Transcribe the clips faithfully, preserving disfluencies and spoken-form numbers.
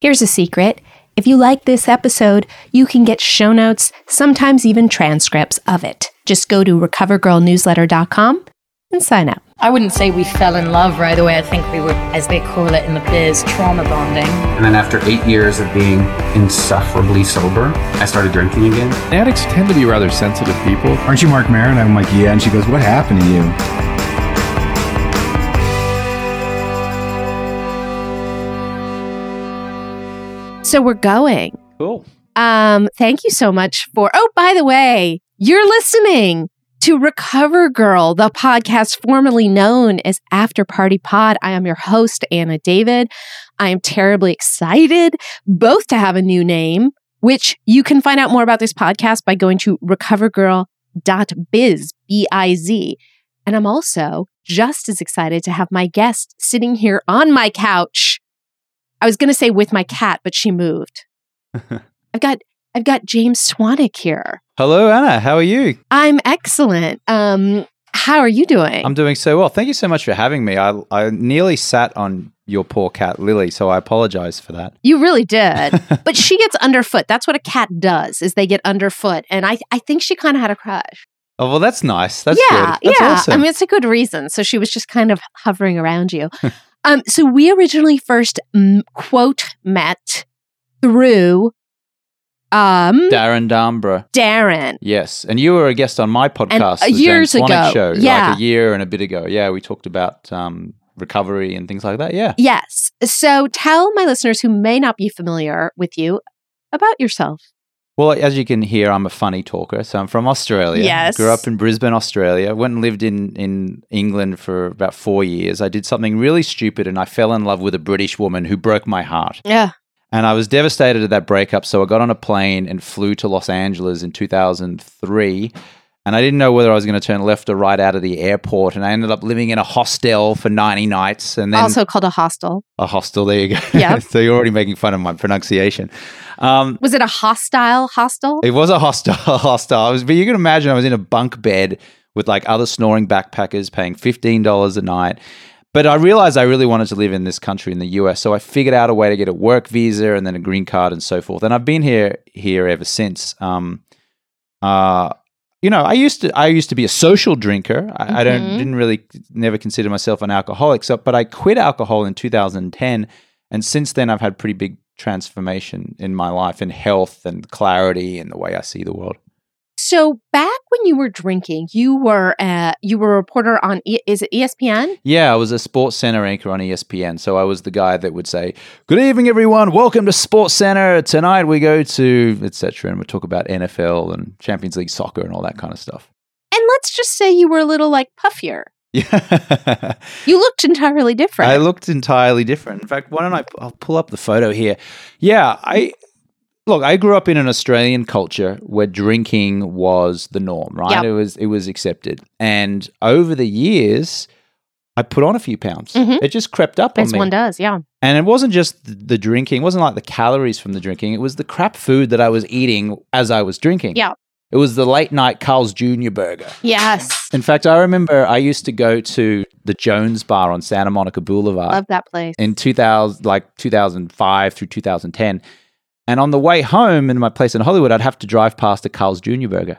Here's a secret. If you like this episode, you can get show notes, sometimes even transcripts of it. Just go to recover girl newsletter dot com and sign up. I wouldn't say we fell in love right away. I think we were, as they call it in the biz, trauma bonding. And then after eight years of being insufferably sober, I started drinking again. Addicts tend to be rather sensitive people. Aren't you Mark Maron? I'm like, yeah. And she goes, what happened to you? So we're going. Cool. Um, thank you so much for, oh, by the way, you're listening to Recover Girl, the podcast formerly known as After Party Pod. I am your host, Anna David. I am terribly excited both to have a new name, which you can find out more about this podcast by going to recover girl dot biz, B I Z. And I'm also just as excited to have my guest sitting here on my couch. I was going to say with my cat, but she moved. I've got I've got James Swanwick here. Hello, Anna. How are you? I'm excellent. Um, how are you doing? I'm doing so well. Thank you so much for having me. I I nearly sat on your poor cat, Lily, so I apologize for that. You really did. But she gets underfoot. That's what a cat does, is they get underfoot. And I I think she kind of had a crush. Oh, well, that's nice. That's yeah, good. That's yeah. awesome. I mean, it's a good reason. So she was just kind of hovering around you. um, so we originally first, m- quote, met through um, Darren Darnborough. Darren. Yes. And you were a guest on my podcast, And, uh, the years James Swanwick ago. Show, Yeah. like a year and a bit ago. Yeah, we talked about um, recovery and things like that. Yeah. Yes. So tell my listeners who may not be familiar with you about yourself. Well, as you can hear, I'm a funny talker. So I'm from Australia. Yes. Grew up in Brisbane, Australia. Went and lived in, in England for about four years. I did something really stupid and I fell in love with a British woman who broke my heart. Yeah. And I was devastated at that breakup. So I got on a plane and flew to Los Angeles in two thousand three. And I didn't know whether I was going to turn left or right out of the airport. And I ended up living in a hostel for ninety nights. And then Also called a hostel. a hostel. There you go. Yeah. So you're already making fun of my pronunciation. Um, Was it a hostile hostel? It was a hostel, hostel. I was, but you can imagine I was in a bunk bed with like other snoring backpackers paying fifteen dollars a night. But I realized I really wanted to live in this country in the U S. So I figured out a way to get a work visa and then a green card and so forth. And I've been here here ever since. Um, uh, you know, I used to I used to be a social drinker. I, Mm-hmm. I don't didn't really never consider myself an alcoholic. So, but I quit alcohol in two thousand ten, and since then I've had pretty big transformation in my life in health and clarity and the way I see the world. So back when you were drinking, you were uh, you were a reporter on, e- is it E S P N? Yeah, I was a Sports Center anchor on E S P N. So I was the guy that would say, "Good evening, everyone. Welcome to Sports Center. Tonight we go to et cetera" and we talk about N F L and Champions League soccer and all that kind of stuff. And let's just say you were a little like puffier. Yeah, You looked entirely different. I looked entirely different. In fact, why don't I? I'll pull up the photo here. Yeah, I. Look, I grew up in an Australian culture where drinking was the norm, right? Yep. It was it was accepted. And over the years, I put on a few pounds. Mhm. It just crept up As on me. one does, yeah. And it wasn't just the, the drinking, it wasn't like the calories from the drinking. It was the crap food that I was eating as I was drinking. Yeah. It was the late night Carl's Junior burger. Yes. In fact, I remember I used to go to the Jones Bar on Santa Monica Boulevard Love that place. in two thousand, like two thousand five through two thousand ten. And on the way home in my place in Hollywood, I'd have to drive past a Carl's Junior burger.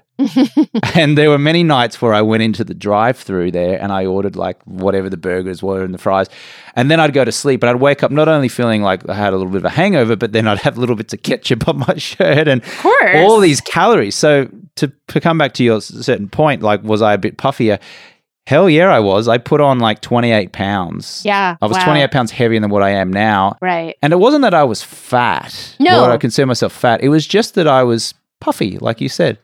And there were many nights where I went into the drive-through there and I ordered like whatever the burgers were and the fries. And then I'd go to sleep, but I'd wake up not only feeling like I had a little bit of a hangover, but then I'd have little bits of ketchup on my shirt and Of course. all these calories. So to, to come back to your certain point, like was I a bit puffier? Hell yeah, I was. I put on like twenty-eight pounds. Yeah, I was wow. twenty-eight pounds heavier than what I am now. Right. And it wasn't that I was fat. No. Or I consider myself fat. It was just that I was puffy, like you said.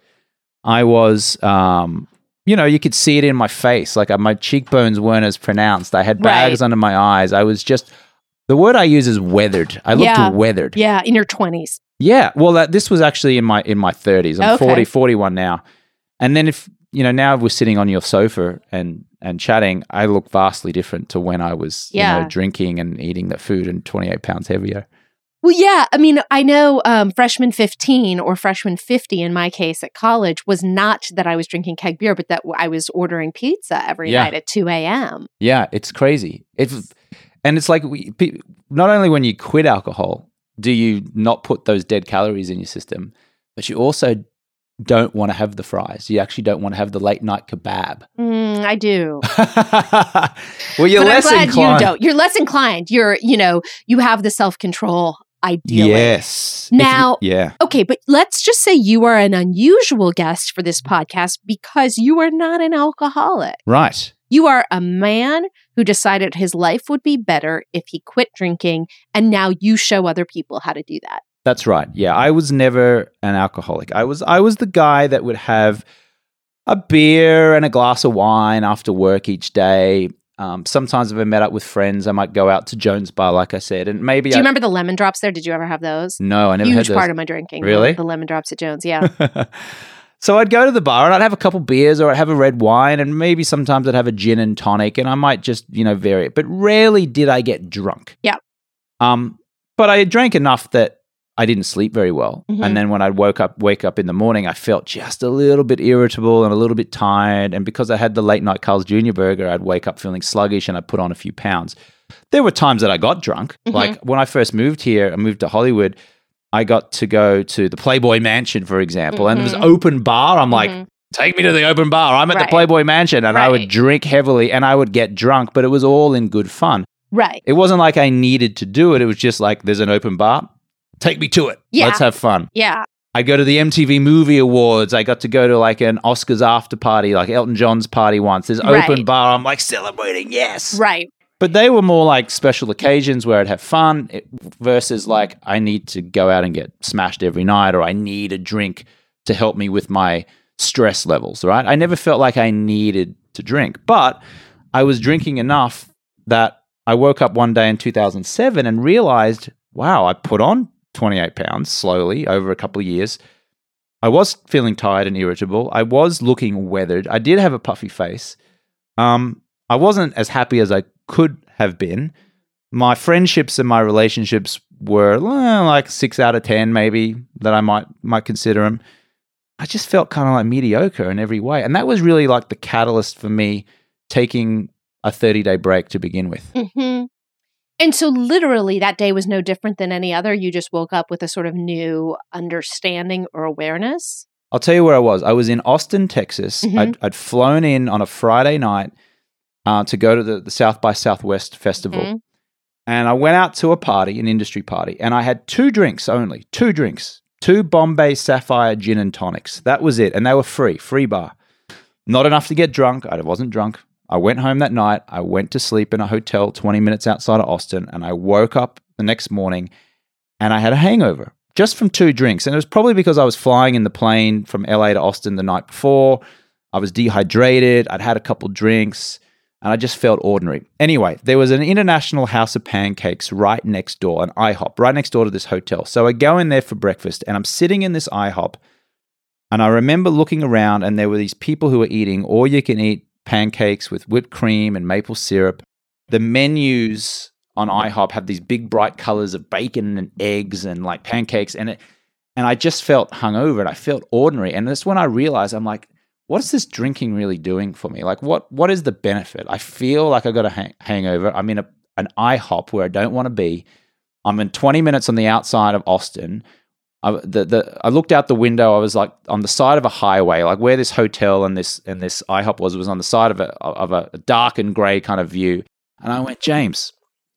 I was, um, you know, you could see it in my face. Like uh, my cheekbones weren't as pronounced. I had bags Right. under my eyes. I was just, the word I use is weathered. I looked Yeah. weathered. Yeah, in your twenties. Yeah. Well, that, this was actually in my in my thirties. I'm Okay. forty, forty-one now. And then if, you know, now we're sitting on your sofa and and chatting, I look vastly different to when I was, Yeah. you know, drinking and eating the food and twenty-eight pounds heavier. Well, yeah. I mean, I know um, freshman fifteen or freshman fifty in my case at college was not that I was drinking keg beer, but that I was ordering pizza every Yeah. night at two a.m. Yeah, it's crazy. It's and it's like we, pe- not only when you quit alcohol, do you not put those dead calories in your system, but you also don't want to have the fries. You actually don't want to have the late night kebab. Mm, I do. Well, you're but less I'm glad inclined. you don't. You're less inclined. You're, you know, you have the self-control ideally. Yes. If Now, you- yeah. okay, but let's just say you are an unusual guest for this podcast because you are not an alcoholic. Right. You are a man who decided his life would be better if he quit drinking, and now you show other people how to do that. That's right. Yeah, I was never an alcoholic. I was I was the guy that would have a beer and a glass of wine after work each day. Um, sometimes if I met up with friends, I might go out to Jones Bar, like I said, and maybe. Do you I, remember the lemon drops there? Did you ever have those? No, I never Huge had those. part of my drinking. Really? The, the lemon drops at Jones. Yeah. So I'd go to the bar and I'd have a couple beers or I'd have a red wine and maybe sometimes I'd have a gin and tonic and I might just, you know, vary it. But rarely did I get drunk. Yeah. Um, but I drank enough that I didn't sleep very well. Mhm. And then when I woke up, wake up in the morning, I felt just a little bit irritable and a little bit tired. And because I had the late night Carl's Junior burger, I'd wake up feeling sluggish and I'd put on a few pounds. There were times that I got drunk. Mhm. Like when I first moved here, I moved to Hollywood, I got to go to the Playboy Mansion, for example, and it was Mhm. open bar. I'm like, Mhm. take me to the open bar. I'm at Right. the Playboy Mansion. And I would Right. drink heavily and I would get drunk, but it was all in good fun. Right. It wasn't like I needed to do it. It was just like, there's an open bar. Take me to it. Yeah. Let's have fun. Yeah. I go to the M T V Movie Awards. I got to go to like an Oscars after party, like Elton John's party once. There's Right. open bar. I'm like celebrating. Yes. Right. But they were more like special occasions where I'd have fun it- versus like I need to go out and get smashed every night or I need a drink to help me with my stress levels, right? I never felt like I needed to drink, but I was drinking enough that I woke up one day in two thousand seven and realized, wow, I put on twenty-eight pounds slowly over a couple of years. I was feeling tired and irritable. I was looking weathered. I did have a puffy face. Um, I wasn't as happy as I could have been. My friendships and my relationships were well, like six out of ten, maybe that I might might consider them. I just felt kind of like mediocre in every way, and that was really like the catalyst for me taking a thirty-day break to begin with. hmm And so, literally, that day was no different than any other. You just woke up with a sort of new understanding or awareness. I'll tell you where I was. I was in Austin, Texas. Mhm. I'd, I'd flown in on a Friday night uh, to go to the, the South by Southwest festival. Mhm. And I went out to a party, an industry party, and I had two drinks only, two drinks, two Bombay Sapphire gin and tonics. That was it. And they were free, free bar. Not enough to get drunk. I wasn't drunk. I went home that night. I went to sleep in a hotel twenty minutes outside of Austin, and I woke up the next morning and I had a hangover just from two drinks. And it was probably because I was flying in the plane from L A to Austin the night before. I was dehydrated. I'd had a couple drinks and I just felt ordinary. Anyway, there was an International House of Pancakes right next door, an IHOP, right next door to this hotel. So I go in there for breakfast and I'm sitting in this IHOP and I remember looking around and there were these people who were eating all you can eat pancakes with whipped cream and maple syrup. The menus on IHOP have these big bright colors of bacon and eggs and like pancakes and it, and I just felt hungover and I felt ordinary. And that's when I realized, I'm like, what is this drinking really doing for me? Like, what what is the benefit? I feel like I got a hang- hangover. I'm in a, an IHOP where I don't want to be. I'm in twenty minutes on the outside of Austin. I, the, the, I looked out the window. I was like on the side of a highway, like where this hotel and this and this IHOP was, was on the side of a of a dark and grey kind of view. And I went, James,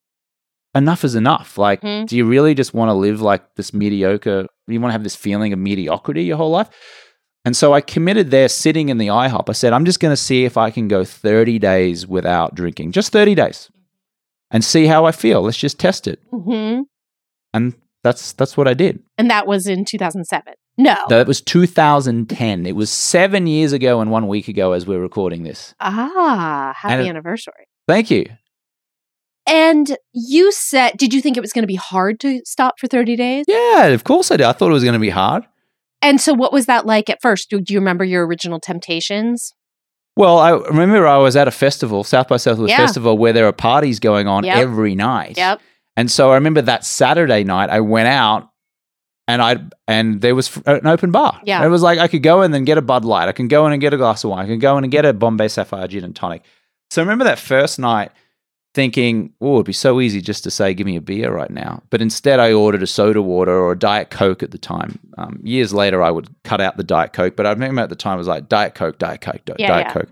enough is enough. Like, Mhm. do you really just want to live like this mediocre? You want to have this feeling of mediocrity your whole life? And so I committed there sitting in the IHOP. I said, I'm just going to see if I can go thirty days without drinking, just thirty days and see how I feel. Let's just test it. hmm And that's that's what I did. And that was in two thousand seven. No. That was two thousand ten. It was seven years ago and one week ago as we're recording this. ah, happy And it- anniversary. Thank you. And you said, did you think it was going to be hard to stop for thirty days? Yeah, of course I did. I thought it was going to be hard. And so what was that like at first? Do, do you remember your original temptations? Well, I remember I was at a festival, South by Southwest Yeah. Festival, where there are parties going on Yep. every night. Yep. And so I remember that Saturday night I went out and I and there was an open bar. Yeah. It was like I could go in and get a Bud Light. I can go in and get a glass of wine. I can go in and get a Bombay Sapphire gin and tonic. So I remember that first night thinking, oh, it'd be so easy just to say, give me a beer right now. But instead, I ordered a soda water or a Diet Coke at the time. Um, years later, I would cut out the Diet Coke, but I remember at the time it was like Diet Coke, Diet Coke, Diet Yeah, yeah. Coke.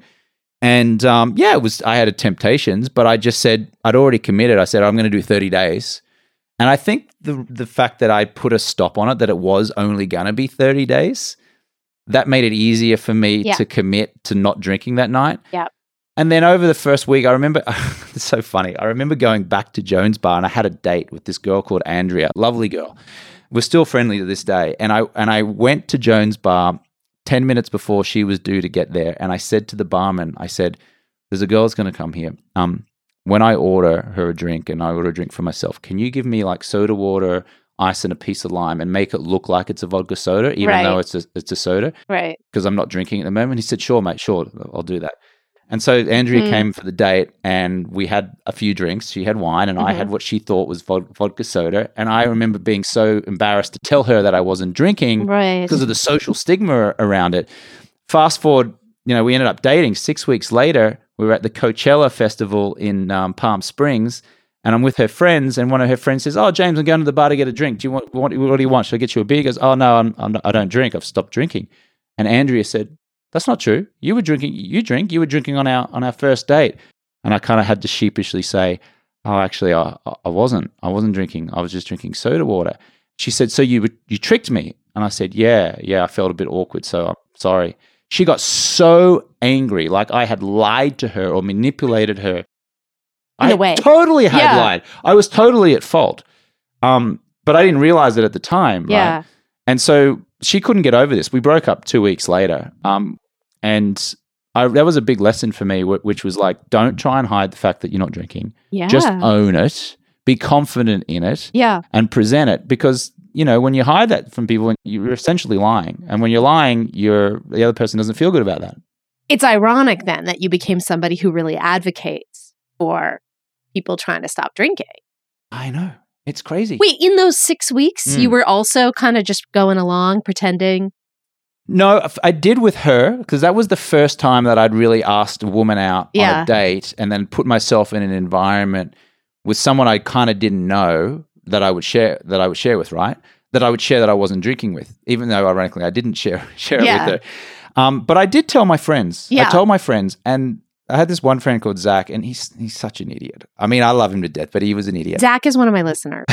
And um, yeah, it was. I had temptations, but I just said, I'd already committed. I said, I'm going to do thirty days. And I think the the fact that I put a stop on it, that it was only going to be thirty days, that made it easier for me Yeah. to commit to not drinking that night. Yeah. And then over the first week, I remember, it's so funny. I remember going back to Jones Bar and I had a date with this girl called Andrea, lovely girl. We're still friendly to this day. And I and I went to Jones Bar ten minutes before she was due to get there. And I said to the barman, I said, there's a girl that's going to come here. Um, when I order her a drink and I order a drink for myself, can you give me like soda water, ice and a piece of lime and make it look like it's a vodka soda, even Right. though it's a, it's a soda? Right. Because I'm not drinking at the moment. He said, sure, mate, sure, I'll do that. And so Andrea Mm. came for the date and we had a few drinks. She had wine and I Mhm. had what she thought was vod- vodka soda. And I remember being so embarrassed to tell her that I wasn't drinking Right. because of the social stigma around it. Fast forward, you know, we ended up dating. Six weeks later, we were at the Coachella Festival in um, Palm Springs and I'm with her friends and one of her friends says, oh, James, I'm going to the bar to get a drink. Do you want, what, what do you want? Should I get you a beer? He goes, oh, no, I'm, I'm not, I don't drink. I've stopped drinking. And Andrea said, that's not true. You were drinking, you drink, you were drinking on our on our first date. And I kind of had to sheepishly say, oh, actually, I, I wasn't. I wasn't drinking. I was just drinking soda water. She said, so you you tricked me. And I said, yeah, yeah, I felt a bit awkward, so I'm sorry. She got so angry, like I had lied to her or manipulated her. In I a way. totally had Yeah. lied. I was totally at fault. Um, but I didn't realize it at the time, Yeah. right? And so she couldn't get over this. We broke up two weeks later. Um, and I, that was a big lesson for me, wh- which was like, don't try and hide the fact that you're not drinking. Yeah. Just own it, be confident in it, yeah. and present it. Because, you know, when you hide that from people, you're essentially lying. And when you're lying, you're the other person doesn't feel good about that. It's ironic then that you became somebody who really advocates for people trying to stop drinking. I know. It's crazy. Wait, in those six weeks, Mm. you were also kind of just going along, pretending? No, f- I did with her because that was the first time that I'd really asked a woman out Yeah. on a date and then put myself in an environment with someone I kind of didn't know that I would share that I would share with, right? That I would share that I wasn't drinking with, even though ironically I didn't share share Yeah. it with her. Um, but I did tell my friends. Yeah. I told my friends, and I had this one friend called Zach, and he's he's such an idiot. I mean, I love him to death, but he was an idiot. Zach is one of my listeners.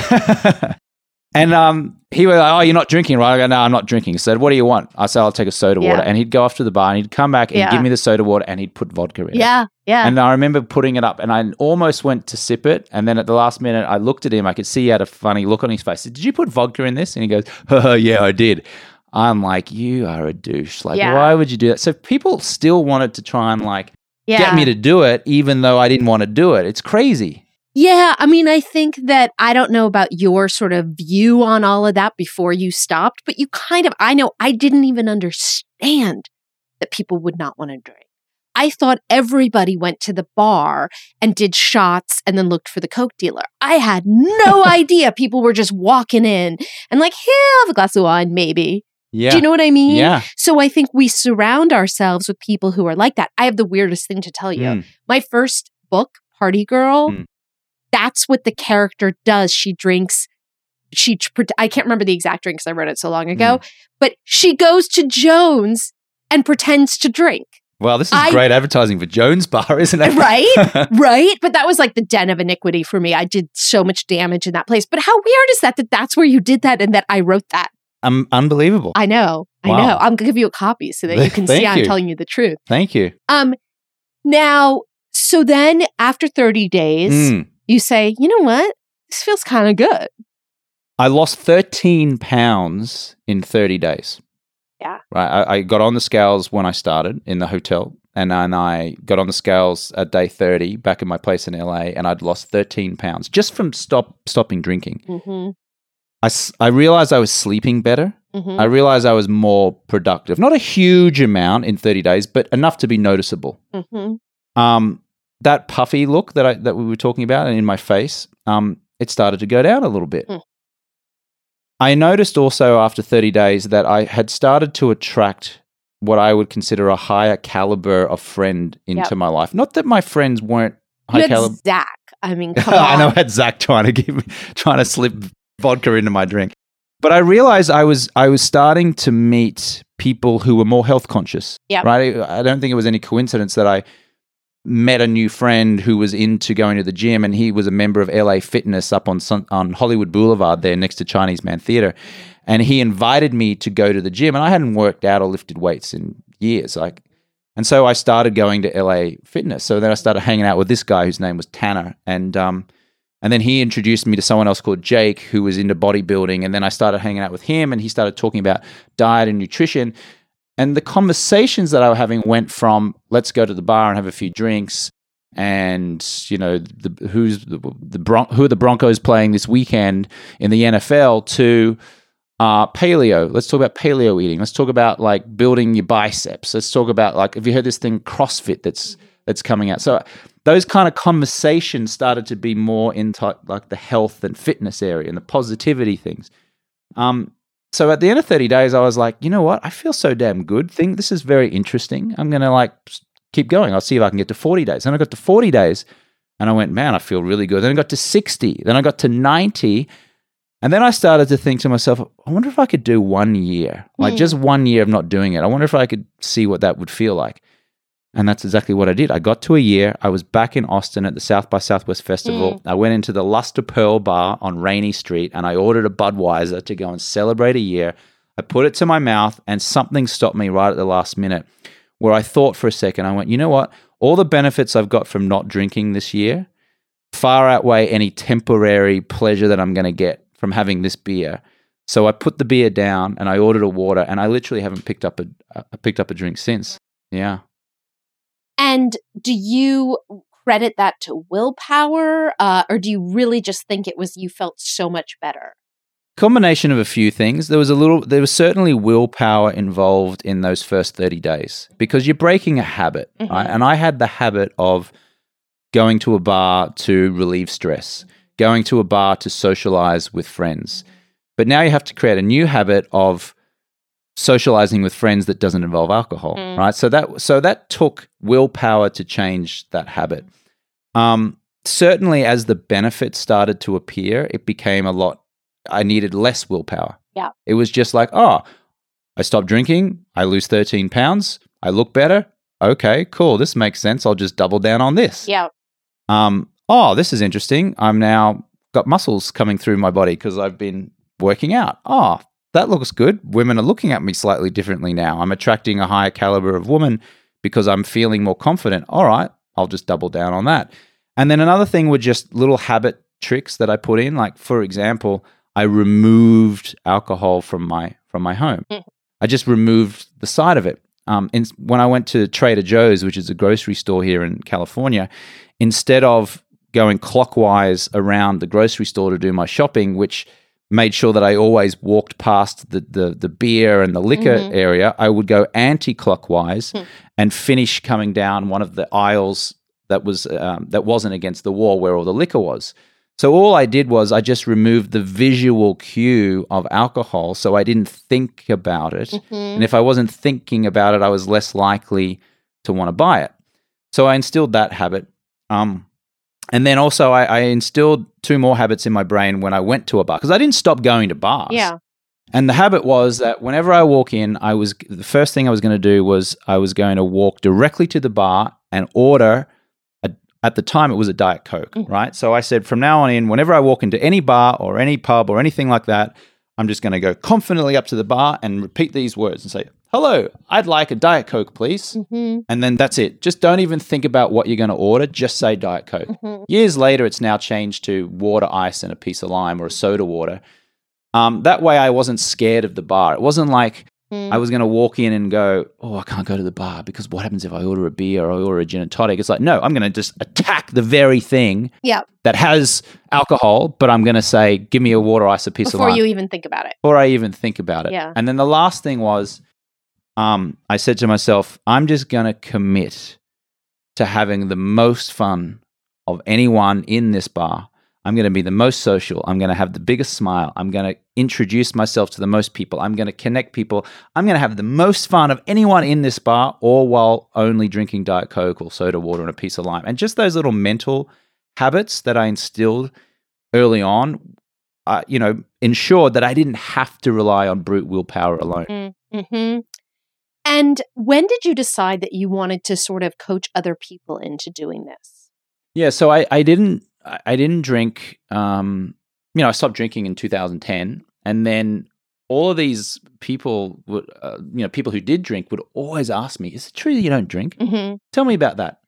And um, he was like, oh, you're not drinking, right? I go, no, I'm not drinking. He said, what do you want? I said, I'll take a soda Yeah. water. And he'd go off to the bar and he'd come back and Yeah. give me the soda water and he'd put vodka in it. Yeah. Yeah. And I remember putting it up and I almost went to sip it. And then at the last minute, I looked at him. I could see he had a funny look on his face. I said, did you put vodka in this? And he goes, oh, yeah, I did. I'm like, you are a douche. Like, Yeah. why would you do that? So people still wanted to try and like yeah. get me to do it, even though I didn't want to do it. It's crazy. Yeah, I mean, I think that I don't know about your sort of view on all of that before you stopped, but you kind of, I know I didn't even understand that people would not want to drink. I thought everybody went to the bar and did shots and then looked for the Coke dealer. I had no idea people were just walking in and like, here, I'll have a glass of wine, maybe. Yeah. Do you know what I mean? Yeah. So I think we surround ourselves with people who are like that. I have the weirdest thing to tell you. Mm. My first book, Party Girl, Mm. that's what the character does. She drinks, she, I can't remember the exact drink because I wrote it so long ago, but she goes to Jones and pretends to drink. Well, this is I- great advertising for Jones Bar, isn't it? Right? Right? But that was like the den of iniquity for me. I did so much damage in that place. But how weird is that, that that's where you did that and that I wrote that? Um, unbelievable. I know. I Wow. know. I'm going to give you a copy so that you can Thank see I'm you. telling you the truth. Thank you. Um, now, so then after thirty days, Mm. you say, you know what? This feels kind of good. I lost thirteen pounds in thirty days. Yeah. Right. I, I got on the scales when I started in the hotel, and then I got on the scales at day thirty back in my place in L A, and I'd lost thirteen pounds just from stop stopping drinking. Mm-hmm. I, s- I realized I was sleeping better. Mm-hmm. I realized I was more productive. Not a huge amount in thirty days, but enough to be noticeable. Mm-hmm. Um, that puffy look that I that we were talking about and in my face, um, it started to go down a little bit. Mm. I noticed also after thirty days that I had started to attract what I would consider a higher caliber of friend into Yep. my life. Not that my friends weren't You high had caliber. Zach. I mean, come I know I on. had Zach trying to give me, trying to slip vodka into my drink. But I realized I was I was starting to meet people who were more health conscious. Yep. Right. I don't think it was any coincidence that I met a new friend who was into going to the gym, and he was a member of L A Fitness up on Sun, on Hollywood Boulevard there next to Chinese Man Theater. And he invited me to go to the gym, and I hadn't worked out or lifted weights in years. Like, and so I started going to L A Fitness. So then I started hanging out with this guy whose name was Tanner, and um, and then he introduced me to someone else called Jake who was into bodybuilding, and then I started hanging out with him, and he started talking about diet and nutrition. And the conversations that I was having went from let's go to the bar and have a few drinks, and you know the, who's the, the Bron- who are the Broncos playing this weekend in the N F L to uh, paleo. Let's talk about paleo eating. Let's talk about like building your biceps. Let's talk about like, have you heard this thing CrossFit that's that's coming out? So those kind of conversations started to be more into like the health and fitness area and the positivity things. Um, so at the end of thirty days, I was like, you know what? I feel so damn good. Think this is very interesting. I'm going to like keep going. I'll see if I can get to forty days. And I got to forty days and I went, man, I feel really good. Then I got to sixty. Then I got to ninety. And then I started to think to myself, I wonder if I could do one year, like Mm. just one year of not doing it. I wonder if I could see what that would feel like. And that's exactly what I did. I got to a year. I was back in Austin at the South by Southwest Festival. Mm. I went into the Luster Pearl Bar on Rainy Street and I ordered a Budweiser to go and celebrate a year. I put it to my mouth and something stopped me right at the last minute where I thought for a second. I went, you know what? All the benefits I've got from not drinking this year far outweigh any temporary pleasure that I'm going to get from having this beer. So I put the beer down and I ordered a water, and I literally haven't picked up a uh, picked up a drink since. Yeah. And do you credit that to willpower, uh, or do you really just think it was you felt so much better? Combination of a few things. There was a little, there was certainly willpower involved in those first thirty days because you're breaking a habit, Mhm. right? And I had the habit of going to a bar to relieve stress, going to a bar to socialize with friends. But now you have to create a new habit of socializing with friends that doesn't involve alcohol, Mm. right? So that so that took willpower to change that habit. Um, certainly, as the benefits started to appear, it became a lot. I needed less willpower. Yeah. It was just like, oh, I stopped drinking. I lose thirteen pounds. I look better. Okay, cool. This makes sense. I'll just double down on this. Yeah. Um, oh, this is interesting. I'm now got muscles coming through my body because I've been working out. Oh, that looks good. Women are looking at me slightly differently now. I'm attracting a higher caliber of woman because I'm feeling more confident. All right, I'll just double down on that. And then another thing were just little habit tricks that I put in. Like, for example, I removed alcohol from my from my home. Mm. I just removed the side of it. Um, in, when I went to Trader Joe's, which is a grocery store here in California, instead of going clockwise around the grocery store to do my shopping, which made sure that I always walked past the the, the beer and the liquor Mhm. area, I would go anti-clockwise Hmm. and finish coming down one of the aisles that was um, that wasn't against the wall where all the liquor was. So all I did was I just removed the visual cue of alcohol, so I didn't think about it. Mhm. And if I wasn't thinking about it, I was less likely to want to buy it. So I instilled that habit. Um, and then also I, I instilled two more habits in my brain when I went to a bar because I didn't stop going to bars. Yeah. And the habit was that whenever I walk in, I was the first thing I was going to do was I was going to walk directly to the bar and order. A, at the time, it was a Diet Coke, Mm. right? So I said, from now on in, whenever I walk into any bar or any pub or anything like that, I'm just going to go confidently up to the bar and repeat these words and say, "Hello, I'd like a Diet Coke, please." Mhm. And then that's it. Just don't even think about what you're going to order. Just say Diet Coke. Mhm. Years later, it's now changed to water, ice, and a piece of lime or a soda water. Um, that way, I wasn't scared of the bar. It wasn't like Mm. I was going to walk in and go, "Oh, I can't go to the bar because what happens if I order a beer or I order a gin and tonic?" It's like, no, I'm going to just attack the very thing Yeah. that has alcohol, but I'm going to say, "Give me a water, ice, a piece Before of lime," you even think about it. before I even think about it. Yeah. And then the last thing was, um, I said to myself, I'm just going to commit to having the most fun of anyone in this bar. I'm going to be the most social. I'm going to have the biggest smile. I'm going to introduce myself to the most people. I'm going to connect people. I'm going to have the most fun of anyone in this bar, all while only drinking Diet Coke or soda water and a piece of lime. And just those little mental habits that I instilled early on, uh, you know, ensured that I didn't have to rely on brute willpower alone. Mm-hmm. And when did you decide that you wanted to sort of coach other people into doing this? Yeah, so I, I didn't I didn't drink. Um, you know, I stopped drinking in two thousand ten, and then all of these people, would, uh, you know, people who did drink would always ask me, "Is it true that you don't drink? Mm-hmm. Tell me about that."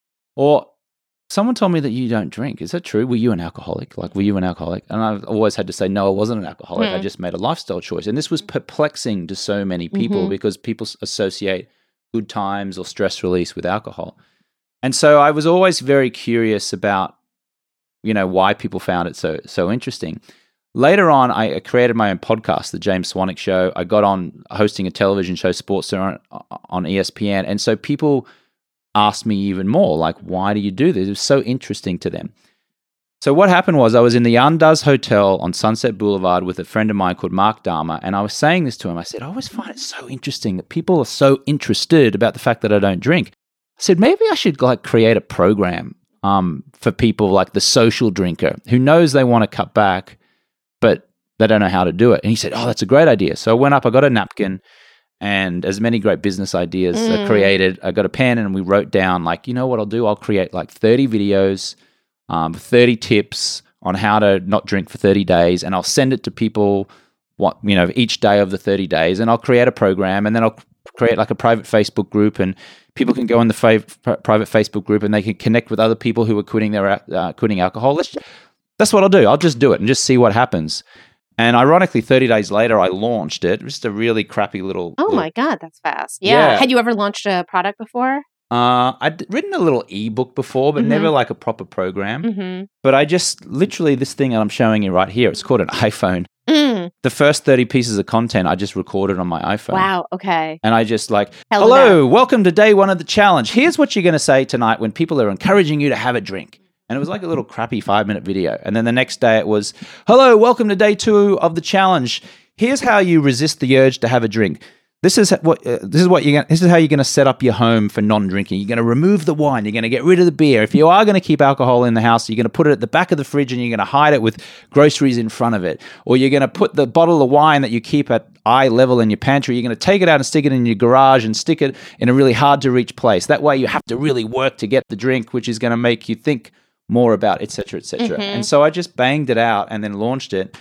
Or someone told me that you don't drink. Is that true? Were you an alcoholic? Like, were you an alcoholic? And I've always had to say, no, I wasn't an alcoholic. Mm. I just made a lifestyle choice. And this was perplexing to so many people mm-hmm. because people associate good times or stress release with alcohol. And so I was always very curious about, you know, why people found it so so interesting. Later on, I created my own podcast, The James Swanwick Show. I got on hosting a television show, SportsCenter, on, on E S P N. And so people asked me even more, like, why do you do this? It was so interesting to them. So what happened was I was in the Andaz Hotel on Sunset Boulevard with a friend of mine called Mark Dharma, and I was saying this to him. I said, I always find it so interesting that people are so interested about the fact that I don't drink. I said, maybe I should like create a program um, for people like the social drinker who knows they want to cut back, but they don't know how to do it. And he said, oh, that's a great idea. So I went up, I got a napkin, and as many great business ideas mm. are created, I got a pen and we wrote down, like, you know what I'll do? I'll create like thirty videos, um, thirty tips on how to not drink for thirty days, and I'll send it to people, what you know, each day of the thirty days, and I'll create a program, and then I'll create like a private Facebook group, and people can go in the fav- private Facebook group and they can connect with other people who are quitting their uh, quitting alcohol. Let's, that's what I'll do. I'll just do it and just see what happens. And ironically, thirty days later, I launched it. Just a really crappy little... Oh little, my God, that's fast. Yeah. yeah. Had you ever launched a product before? Uh, I'd written a little ebook before, but mm-hmm. never like a proper program. Mm-hmm. But I just, literally this thing that I'm showing you right here, it's called an iPhone. Mm. The first thirty pieces of content I just recorded on my iPhone. Wow, okay. And I just like, Held hello, welcome to day one of the challenge. Here's what you're going to say tonight when people are encouraging you to have a drink. And it was like a little crappy five-minute video. And then the next day it was, hello, welcome to day two of the challenge. Here's how you resist the urge to have a drink. This is what uh, this is what you're gonna, this is how you're going to set up your home for non-drinking. You're going to remove the wine. You're going to get rid of the beer. If you are going to keep alcohol in the house, you're going to put it at the back of the fridge and you're going to hide it with groceries in front of it. Or you're going to put the bottle of wine that you keep at eye level in your pantry, you're going to take it out and stick it in your garage and stick it in a really hard-to-reach place. That way you have to really work to get the drink, which is going to make you think more about et cetera, et cetera. Mm-hmm. And so I just banged it out and then launched it,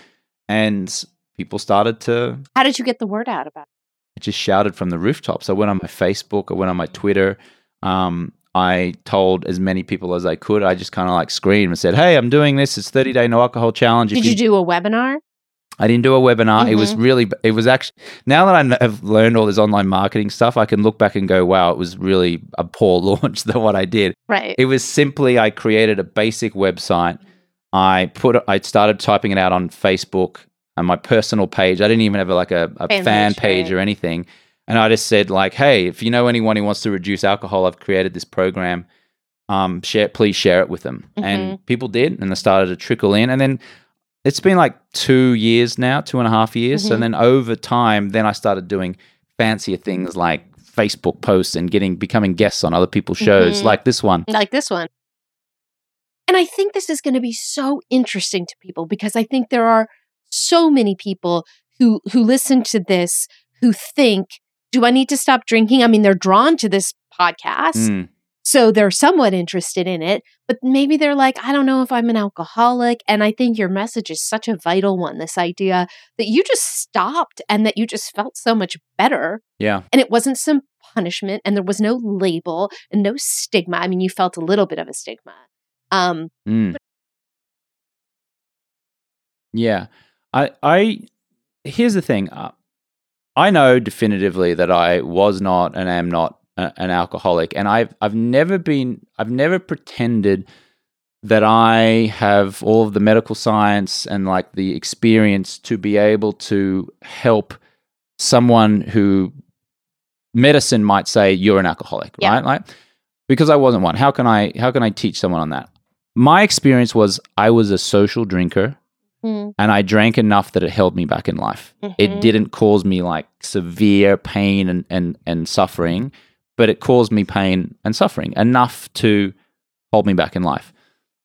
and people started to... How did you get the word out about it? I just shouted from the rooftops. I went on my Facebook, I went on my Twitter. Um, I told as many people as I could. I just kind of like screamed and said, hey, I'm doing this. It's thirty-day no alcohol challenge. Did you, you do a webinar? I didn't do a webinar. Mm-hmm. It was really, it was actually, now that I have learned all this online marketing stuff, I can look back and go, wow, it was really a poor launch than what I did. Right. It was simply, I created a basic website. I put, I started typing it out on Facebook and my personal page. I didn't even have like a, a fan, fan page right. or anything. And I just said like, hey, if you know anyone who wants to reduce alcohol, I've created this program. Um, share, please share it with them. Mm-hmm. And people did, and they started to trickle in. And then it's been like two years now, two and a half years. Mm-hmm. And then over time, then I started doing fancier things like Facebook posts and getting becoming guests on other people's shows mm-hmm. like this one. Like this one. And I think this is going to be so interesting to people because I think there are so many people who who listen to this who think, do I need to stop drinking? I mean, they're drawn to this podcast. Mm. So they're somewhat interested in it, but maybe they're like, I don't know if I'm an alcoholic. And I think your message is such a vital one, this idea that you just stopped and that you just felt so much better. Yeah. And it wasn't some punishment and there was no label and no stigma. I mean, you felt a little bit of a stigma. Um, mm. but- yeah. I, I, here's the thing. Uh, I know definitively that I was not and am not an alcoholic, and I've I've never been I've never pretended that I have all of the medical science and like the experience to be able to help someone who medicine might say you're an alcoholic, yeah. right? Like, because I wasn't one. How can I how can I teach someone on that? My experience was I was a social drinker. Mm. And I drank enough that it held me back in life. Mm-hmm. It didn't cause me like severe pain and, and, and suffering, but it caused me pain and suffering enough to hold me back in life.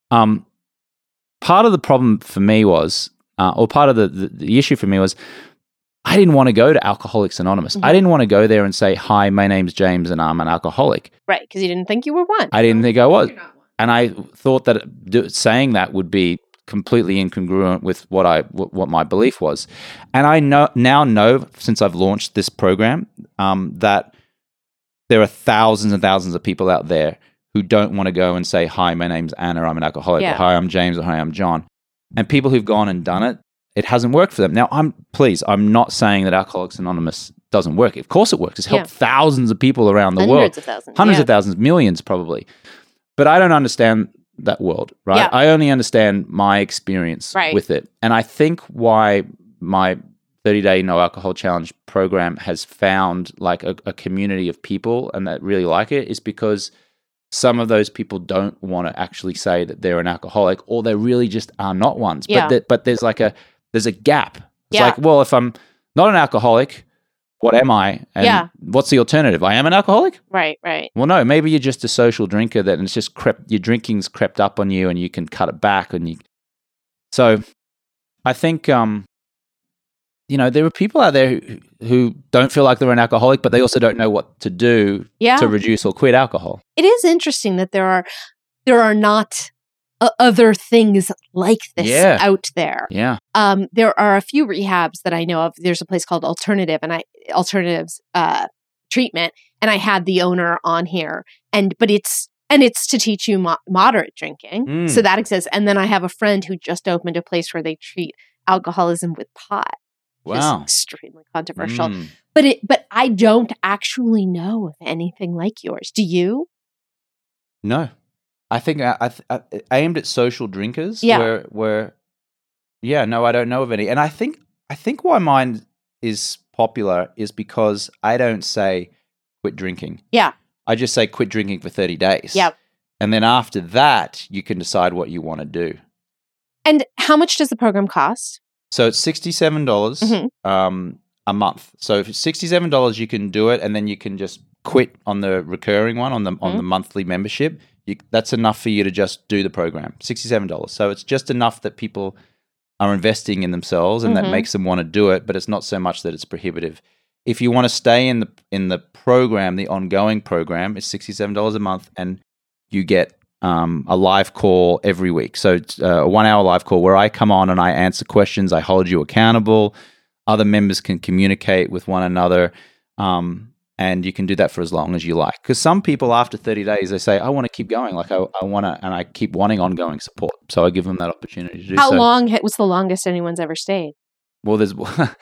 Um, part of the problem for me was, uh, or part of the, the, the issue for me was, I didn't want to go to Alcoholics Anonymous. Mm-hmm. I didn't want to go there and say, hi, my name's James and I'm an alcoholic. Right, because you didn't think you were one. I didn't think I was. And I thought that do, saying that would be completely incongruent with what I w- what my belief was. And I know now know, since I've launched this program, um, that there are thousands and thousands of people out there who don't want to go and say, hi, my name's Anna, I'm an alcoholic, Yeah. or hi, I'm James, or hi, I'm John. And people who've gone and done it, it hasn't worked for them. Now, I'm please, I'm not saying that Alcoholics Anonymous doesn't work. Of course it works. It's helped Yeah. thousands of people around the Hundreds world. of thousands. Hundreds yeah. of thousands, millions probably. But I don't understand that world, right? Yeah. I only understand my experience Right. with it. And I think why my thirty-day no alcohol challenge program has found like a, a community of people and that really like it is because some of those people don't want to actually say that they're an alcoholic, or they really just are not ones. Yeah. But th- but there's like a there's a gap. It's Yeah. like, well, if I'm not an alcoholic, what am I? And Yeah. what's the alternative? I am an alcoholic? Right, right. Well, no, maybe you're just a social drinker that and it's just crept, your drinking's crept up on you and you can cut it back. And you, so I think, um, you know, there are people out there who, who don't feel like they're an alcoholic, but they also don't know what to do Yeah. to reduce or quit alcohol. It is interesting that there are there are not uh, other things like this Yeah. out there. Yeah. Um, there are a few rehabs that I know of. There's a place called Alternative, and I Alternatives uh, Treatment, and I had the owner on here, and but it's and it's to teach you mo- moderate drinking, Mm. so that exists. And then I have a friend who just opened a place where they treat alcoholism with pot. which is Wow. extremely controversial. Mm. But it, but I don't actually know of anything like yours. Do you? No, I think I, I, I aimed at social drinkers. Yeah. Where, where, yeah, no, I don't know of any. And I think, I think why mine is popular is because I don't say quit drinking. Yeah. I just say quit drinking for thirty days. Yep. And then after that, you can decide what you want to do. And how much does the program cost? So it's sixty-seven dollars Mhm. um, a month. So if it's sixty-seven dollars, you can do it, and then you can just quit on the recurring one on the on Mhm. the monthly membership. You, that's enough for you to just do the program. sixty-seven dollars. So it's just enough that people are investing in themselves, and Mhm. that makes them want to do it. But it's not so much that it's prohibitive. If you want to stay in the in the program, the ongoing program, it's sixty-seven dollars a month, and you get um, a live call every week. So it's uh, a one-hour live call where I come on and I answer questions. I hold you accountable. Other members can communicate with one another, um, and you can do that for as long as you like. Because some people, after thirty days, they say, "I want to keep going. Like I, I want to," and I keep wanting ongoing support. So I give them that opportunity to do How so. long ha- was the longest anyone's ever stayed? Well, there's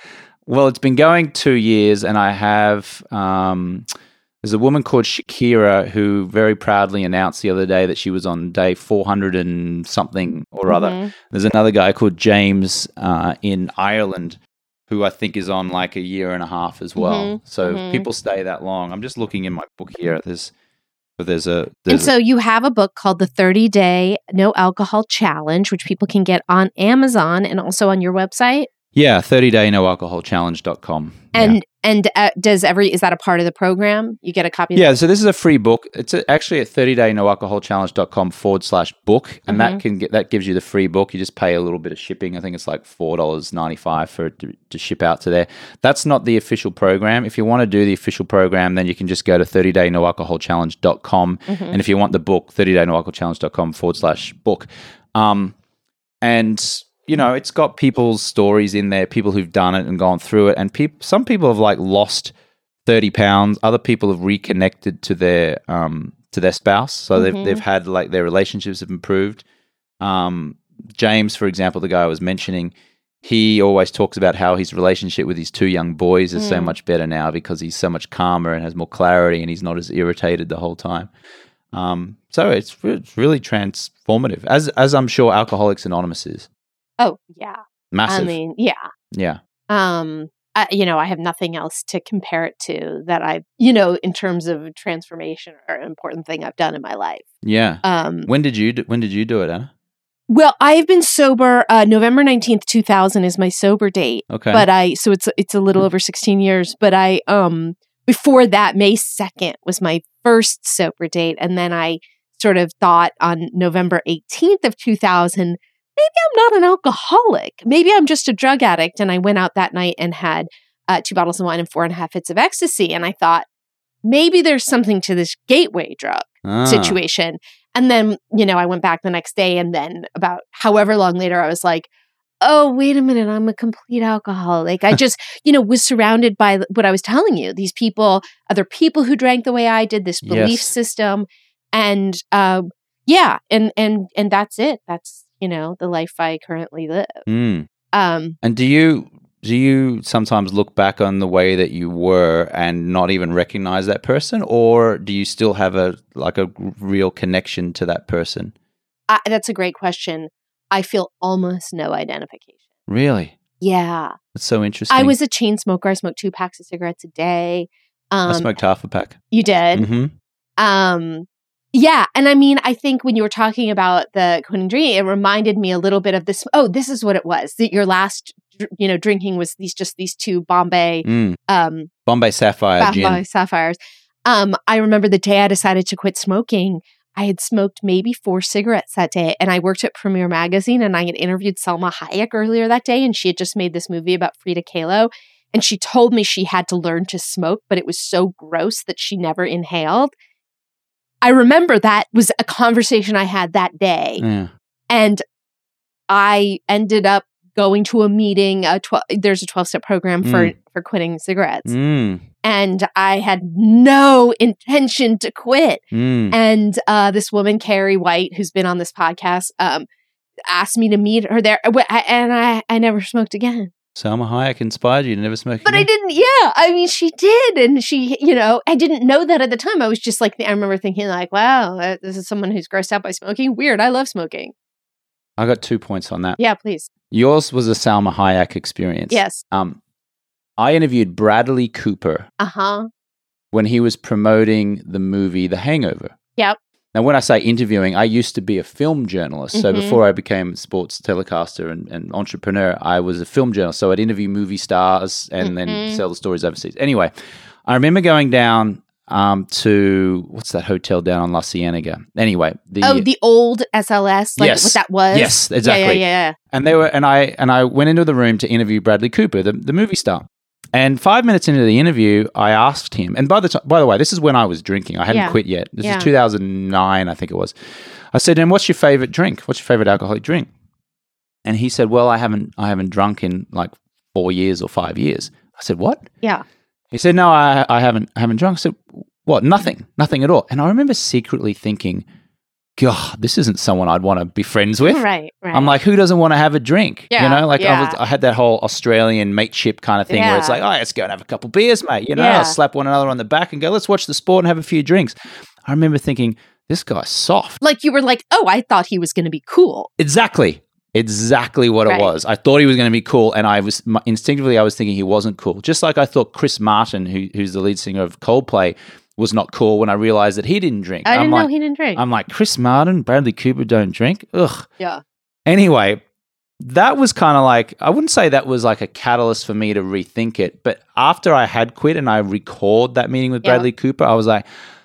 well, it's been going two years, and I have. Um, There's a woman called Shakira who very proudly announced the other day that she was on day four hundred and something or other. Mhm. There's another guy called James uh, in Ireland who I think is on like a year and a half as well. Mhm, So mhm. people stay that long. I'm just looking in my book here. There's, there's a. And There's so you have a book called The thirty day No Alcohol Challenge, which people can get on Amazon and also on your website. a, yeah, thirty day no alcohol challenge dot com. And yeah. and uh, does every is that a part of the program? You get a copy of Yeah, so this is a free book. It's a, actually at thirty day no alcohol challenge dot com forward slash book. And Mm-hmm. that can get that gives you the free book. You just pay a little bit of shipping. I think it's like four dollars and ninety-five cents for it to, to ship out to there. That's not the official program. If you want to do the official program, then you can just go to thirty day no alcohol challenge dot com. Mm-hmm. And if you want the book, thirty day no alcohol challenge dot com forward slash book. Um, and you know, it's got people's stories in there, people who've done it and gone through it. And peop- some people have like lost thirty pounds. Other people have reconnected to their um, to their spouse, so Mhm. they've they've had like their relationships have improved. Um, James, for example, the guy I was mentioning, he always talks about how his relationship with his two young boys is so Mm. much better now because he's so much calmer and has more clarity, and he's not as irritated the whole time. Um, so it's it's really transformative, as as I'm sure Alcoholics Anonymous is Oh yeah. massive. I mean, yeah. yeah, Um, I, you know, I have nothing else to compare it to that I've, you know, in terms of transformation or important thing I've done in my life. yeah. Um, When did you do, when did you do it, Anna? well, I've been sober. Uh, November nineteenth, two thousand is my sober date. Okay, But I, so it's it's a little over sixteen years. But I, um, before that, May second was my first sober date, and then I sort of thought on November eighteenth of two thousand, maybe I'm not an alcoholic. Maybe I'm just a drug addict. And I went out that night and had uh, two bottles of wine and four and a half hits of ecstasy. And I thought, maybe there's something to this gateway drug Ah. situation. And then, you know, I went back the next day, and then about however long later, I was like, oh, wait a minute, I'm a complete alcoholic. I just, you know, was surrounded by what I was telling you, these people, other people who drank the way I did, this belief Yes. system. And uh, yeah, and and and that's it. That's, you know, the life I currently live. Mm. Um, And do you do you sometimes look back on the way that you were and not even recognize that person, or do you still have a like a real connection to that person? I, that's a great question. I feel almost no identification. Really? Yeah. That's so interesting. I was a chain smoker. I smoked two packs of cigarettes a day. Um, I smoked half a pack. You did? hmm Um, yeah. And I mean, I think when you were talking about the quitting drinking, it reminded me a little bit of this. Oh, this is what it was. That your last, you know, drinking was these, just these two Bombay, Mm. um, Bombay Sapphire Bombay gin. Sapphires. Um, I remember the day I decided to quit smoking, I had smoked maybe four cigarettes that day, and I worked at Premiere Magazine, and I had interviewed Salma Hayek earlier that day, and she had just made this movie about Frida Kahlo, and she told me she had to learn to smoke, but it was so gross that she never inhaled. I remember that was a conversation I had that day, Yeah. and I ended up going to a meeting. A tw- there's a twelve-step program for, Mm. for quitting cigarettes, Mm. and I had no intention to quit. Mm. And uh, this woman, Carrie White, who's been on this podcast, um, asked me to meet her there. Wh- I- And I, I never smoked again. Salma Hayek inspired you to never smoke But I again? didn't, yeah. I mean, she did. And she, you know, I didn't know that at the time. I was just like, I remember thinking, like, wow, uh, this is someone who's grossed out by smoking. Weird. I love smoking. I got two points on that. Yeah, please. Yours was a Salma Hayek experience. Yes. Um, I interviewed Bradley Cooper Uh huh. when he was promoting the movie The Hangover. Yep. Now, when I say interviewing, I used to be a film journalist. So Mhm. before I became a sports telecaster and, and entrepreneur, I was a film journalist. So I'd interview movie stars and Mhm. then sell the stories overseas. Anyway, I remember going down um, to, what's that hotel down on La Cienega? Anyway. The, Oh, the old S L S, like Yes. what that was? Yes, Yeah, exactly. yeah, yeah. And they were, and I and I went into the room to interview Bradley Cooper, the, the movie star. And five minutes into the interview, I asked him. And by the time, by the way, this is when I was drinking. I hadn't Yeah. quit yet. This Yeah. is two thousand nine, I think it was. I said to him, "What's your favorite drink? What's your favorite alcoholic drink?" And he said, "Well, I haven't, I haven't drunk in like four years or five years." I said, "What?" Yeah. He said, "No, I, I haven't, I haven't drunk." I said, "What? Nothing, nothing at all." And I remember secretly thinking, God, this isn't someone I'd want to be friends with. Right, right. I'm like, who doesn't want to have a drink? Yeah, you know, like I, yeah. was, I had that whole Australian mateship kind of thing where it's Yeah. like, oh, let's go and have a couple beers, mate. You know, Yeah. I'll slap one another on the back and go, let's watch the sport and have a few drinks. I remember thinking, this guy's soft. like you were like, oh, I thought he was going to be cool. Exactly. Exactly what Right. it was. I thought he was going to be cool, and I was m- instinctively I was thinking he wasn't cool. Just like I thought Chris Martin, who, who's the lead singer of Coldplay, was not cool when I realized that he didn't drink. I didn't I'm know like, he didn't drink. I'm like, Chris Martin, Bradley Cooper don't drink. Ugh. yeah. Anyway, that was kind of like, I wouldn't say that was like a catalyst for me to rethink it, but after I had quit and I recalled that meeting with Yeah. Bradley Cooper, I was like,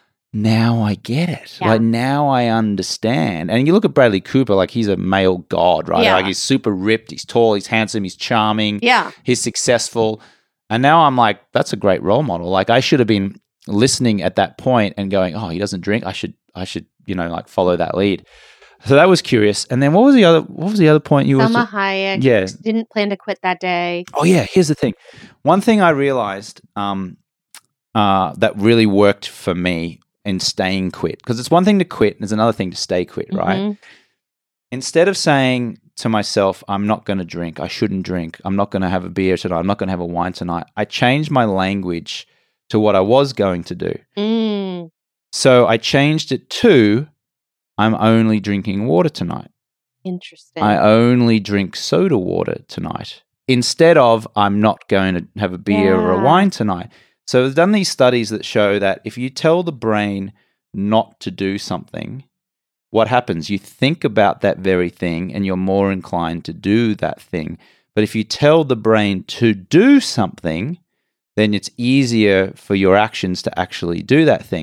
now I get it. Yeah. Like now I understand. And you look at Bradley Cooper, like he's a male god, right? Yeah. Like he's super ripped, he's tall, he's handsome, he's charming, Yeah. he's successful. And now I'm like, that's a great role model. Like I should have been listening at that point and going, oh, he doesn't drink. I should, I should, you know, like follow that lead. So that was curious. And then what was the other, what was the other point you were? Salma Hayek. Yeah. Didn't plan to quit that day. Oh yeah, here's the thing. One thing I realized um, uh, that really worked for me in staying quit, because it's one thing to quit, and it's another thing to stay quit, right? Mhm. Instead of saying to myself, I'm not going to drink, I shouldn't drink, I'm not going to have a beer tonight, I'm not going to have a wine tonight, I changed my language to what I was going to do. Mm. So I changed it to, I'm only drinking water tonight. Interesting. I only drink soda water tonight, instead of I'm not going to have a beer or a Yeah. wine tonight. So they've done these studies that show that if you tell the brain not to do something, what happens? You think about that very thing and you're more inclined to do that thing. But if you tell the brain to do something, then it's easier for your actions to actually do that thing.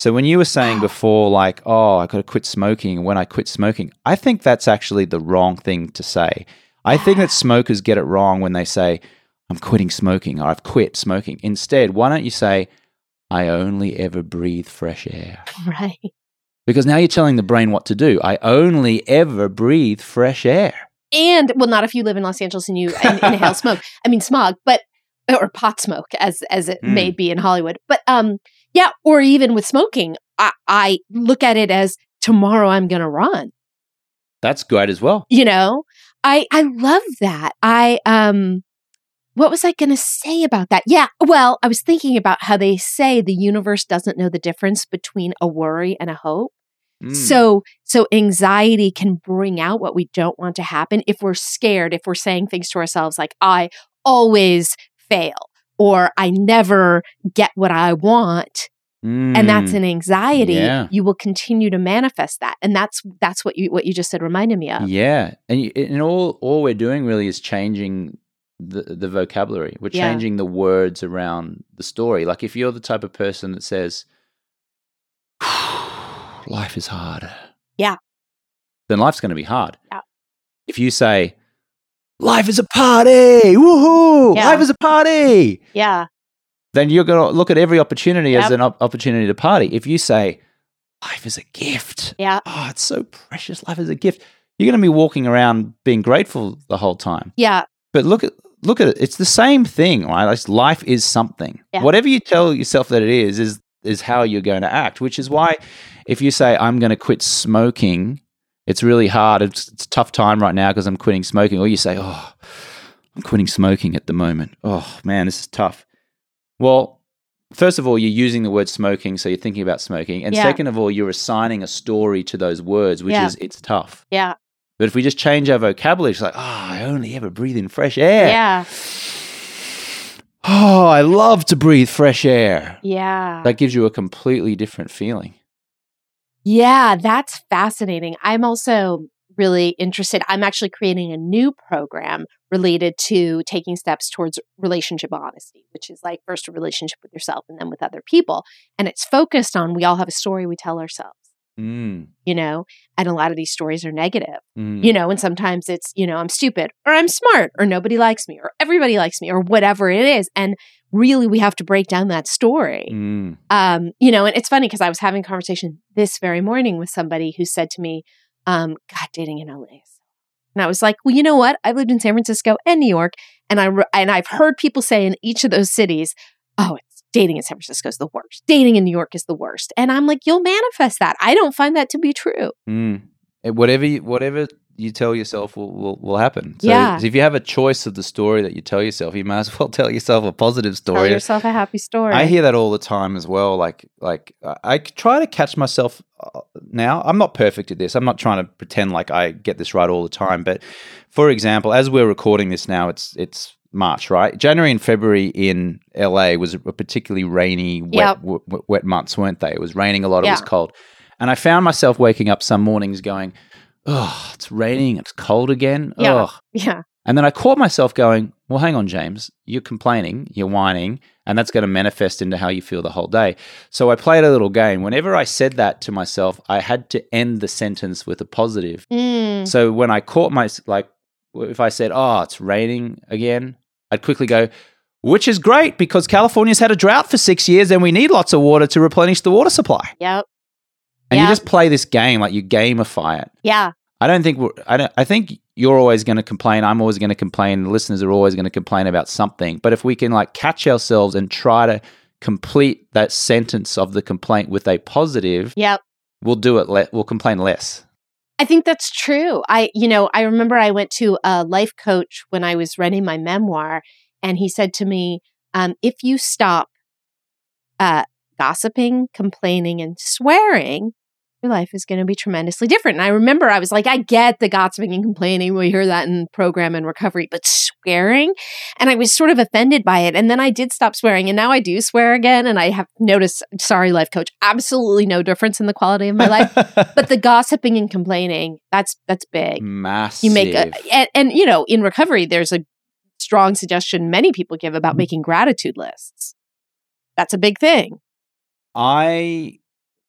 So when you were saying before, like, oh, I got to quit smoking, and when I quit smoking, I think that's actually the wrong thing to say. I think that smokers get it wrong when they say, I'm quitting smoking, or I've quit smoking. Instead, why don't you say, I only ever breathe fresh air? Right. Because now you're telling the brain what to do. I only ever breathe fresh air. And, well, not if you live in Los Angeles and you in- inhale smoke. I mean, smog, but, or pot smoke, as as it Mm. may be in Hollywood. But, um, yeah, or even with smoking, I, I look at it as tomorrow I'm going to run. That's great as well. You know, I I love that. I, um, what was I going to say about that? Yeah, well, I was thinking about how they say the universe doesn't know the difference between a worry and a hope. Mm. So, so anxiety can bring out what we don't want to happen. If we're scared, if we're saying things to ourselves like, I always fail, or I never get what I want, and that's Mm. an anxiety, Yeah. you will continue to manifest that. And that's, that's what you, what you just said reminded me of. Yeah. And, you, and all, all we're doing really is changing the, the vocabulary. We're Yeah. changing the words around the story. Like if you're the type of person that says, life is hard. Yeah. Then life's going to be hard. Yeah. If you say, life is a party, woohoo, Yeah. life is a party, Yeah. then you're going to look at every opportunity as Yep. an op- opportunity to party. If you say, life is a gift, Yeah. oh, it's so precious, life is a gift, you're going to be walking around being grateful the whole time. Yeah. But look at look at it. It's the same thing, right? It's, life is something. Yeah. Whatever you tell yourself that it is, is is how you're going to act. Which is why, if you say I'm going to quit smoking, it's really hard. It's, it's a tough time right now because I'm quitting smoking. Or you say, oh, I'm quitting smoking at the moment. Oh man, this is tough. Well, first of all, you're using the word smoking, so you're thinking about smoking, and Yeah. second of all, you're assigning a story to those words, which Yeah. is it's tough. Yeah. But if we just change our vocabulary, it's like, oh, I only ever breathe in fresh air. Yeah. Oh, I love to breathe fresh air. Yeah. That gives you a completely different feeling. Yeah, that's fascinating. I'm also really interested. I'm actually creating a new program related to taking steps towards relationship honesty, which is like first a relationship with yourself and then with other people. And it's focused on we all have a story we tell ourselves, Mm, you know, and a lot of these stories are negative, mm, you know, and sometimes it's, you know, I'm stupid or I'm smart or nobody likes me or everybody likes me or whatever it is. And really we have to break down that story. mm. Um, you know, and it's funny because I was having a conversation this very morning with somebody who said to me, um, God, dating in L A. is so-" And I was like, well, you know what? I've lived in San Francisco and New York, and I re- and I've heard people say in each of those cities, oh, it's dating in San Francisco is the worst. Dating in New York is the worst. And I'm like, you'll manifest that. I don't find that to be true. Mm. It- Whatever you, whatever you tell yourself will, will, will happen. So Yeah. if you have a choice of the story that you tell yourself, you might as well tell yourself a positive Tell story. yourself a happy story. I hear that all the time as well. Like, like I I try to catch myself uh, now. I'm not perfect at this. I'm not trying to pretend like I get this right all the time. But for example, as we're recording this now, it's it's March, right? January and February in L A was a particularly rainy, wet, Yep. w- w- wet months, weren't they? It was raining a lot. It was Yeah. cold, and I found myself waking up some mornings going, "Oh, it's raining. It's cold again. Yeah. Ugh." yeah. And then I caught myself going, well, hang on, James, you're complaining, you're whining, and that's going to manifest into how you feel the whole day. So I played a little game. Whenever I said that to myself, I had to end the sentence with a positive. Mm. So when I caught my, like, if I said, oh, it's raining again, I'd quickly go, which is great because California's had a drought for six years and we need lots of water to replenish the water supply. Yep. And Yeah. you just play this game, like you gamify it. Yeah. I don't think we're, I don't. I think you're always going to complain. I'm always going to complain. The listeners are always going to complain about something. But if we can like catch ourselves and try to complete that sentence of the complaint with a positive, Yep. we'll do it. Le- we'll complain less. I think that's true. I, you know, I remember I went to a life coach when I was writing my memoir, and he said to me, um, if you stop uh, gossiping, complaining, and swearing, your life is going to be tremendously different. And I remember I was like, I get the gossiping and complaining. We hear that in program and recovery, but swearing? And I was sort of offended by it. And then I did stop swearing. And now I do swear again. And I have noticed, sorry, life coach, absolutely no difference in the quality of my life. But the gossiping and complaining, that's that's big. Massive. You make a, and, and, you know, in recovery, there's a strong suggestion many people give about making gratitude lists. That's a big thing. I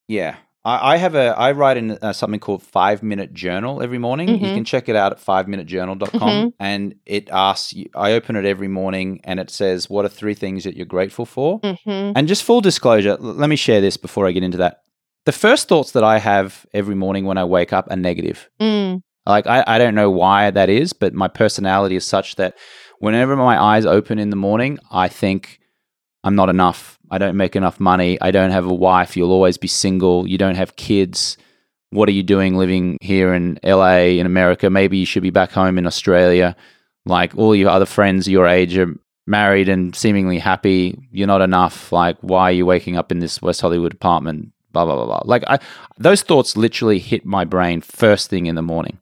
Yeah. I, I have a, I write in uh, something called Five Minute Journal every morning. Mhm. You can check it out at five minute journal dot com. Mhm. And it asks you, I open it every morning and it says, what are three things that you're grateful for? Mhm. And just full disclosure, l- let me share this before I get into that. The first thoughts that I have every morning when I wake up are negative. Mm. Like, I, I don't know why that is, but my personality is such that whenever my eyes open in the morning, I think I'm not enough. I don't make enough money. I don't have a wife. You'll always be single. You don't have kids. What are you doing living here in L A, in America? Maybe you should be back home in Australia. Like, all your other friends your age are married and seemingly happy. You're not enough. Like, why are you waking up in this West Hollywood apartment? Blah, blah, blah, blah. Like, I, those thoughts literally hit my brain first thing in the morning.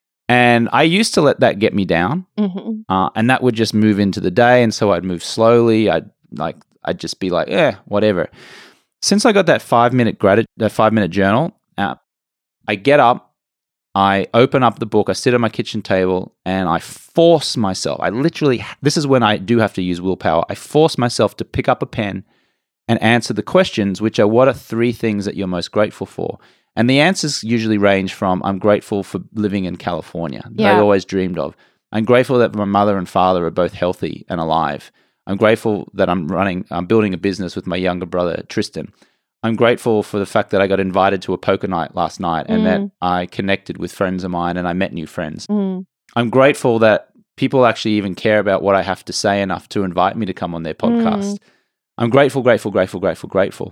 And I used to let that get me down. Mhm. Uh, and that would just move into the day. And so I'd move slowly. I'd like, I'd just be like, yeah, whatever. Since I got that five minute grati- that five minute journal app, I get up, I open up the book, I sit at my kitchen table, and I force myself. I literally, this is when I do have to use willpower. I force myself to pick up a pen and answer the questions, which are, what are three things that you're most grateful for? And the answers usually range from, I'm grateful for living in California, that I Yeah. always dreamed of. I'm grateful that my mother and father are both healthy and alive. I'm grateful that I'm running, I'm building a business with my younger brother, Tristan. I'm grateful for the fact that I got invited to a poker night last night and Mm. that I connected with friends of mine and I met new friends. Mm. I'm grateful that people actually even care about what I have to say enough to invite me to come on their podcast. Mm. I'm grateful, grateful, grateful, grateful, grateful.